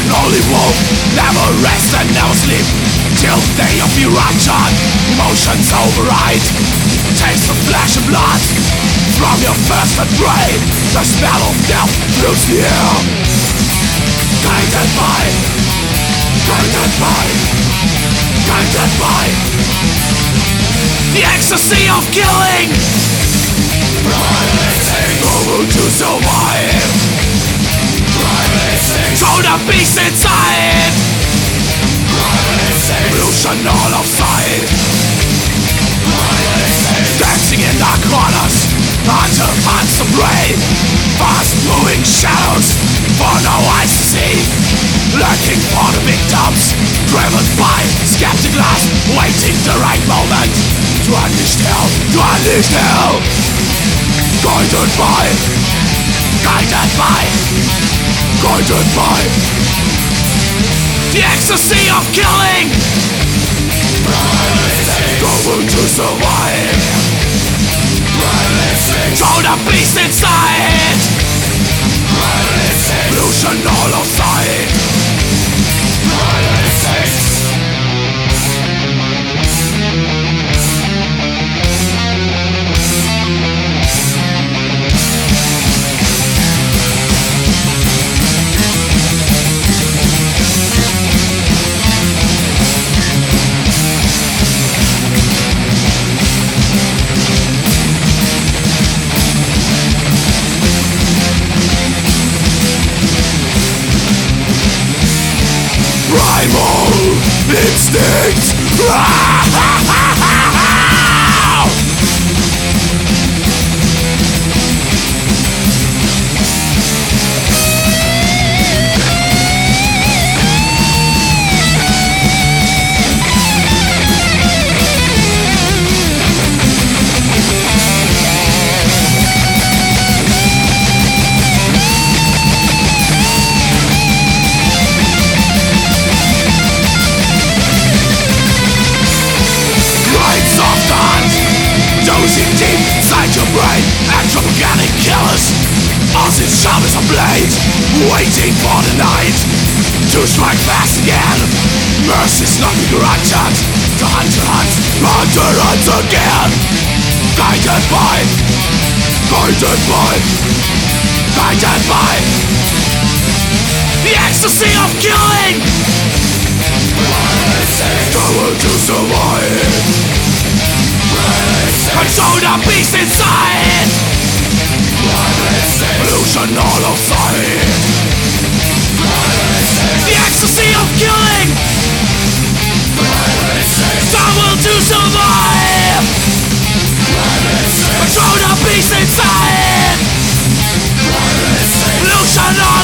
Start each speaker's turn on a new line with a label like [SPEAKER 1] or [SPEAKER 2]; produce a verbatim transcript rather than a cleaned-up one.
[SPEAKER 1] Lonely wolf, never rest and never sleep till day of eruption. Emotions override, taste of flesh and blood. From your first and brain, the smell of death fills the air. Guided by, guided by, guided by the ecstasy of killing. Going to survive. Throw the beast inside. Illusion all of sight. Dancing in the corners until hearts of prey. Fast moving shadows for no eyes to see. Lurking for the victims, driven by skeptic glass, waiting the right moment to unleash hell, to unleash hell. Guided by, guided by, guided by the ecstasy of killing. Going to survive. Throw the beast inside. Illusion all of sight. Primal instinct. Deep inside your brain, anthropogenic killers, us in sharp as a blade, waiting for the night to strike fast again. Mercy's not begrudged, to hunt, to hunt, hunt, to hunt again. Guided by, guided by, guided by the ecstasy of killing. Going to survive. Control the beast inside. Illusion all of sight. The ecstasy of killing. Someone to survive. Control the beast inside. Illusion all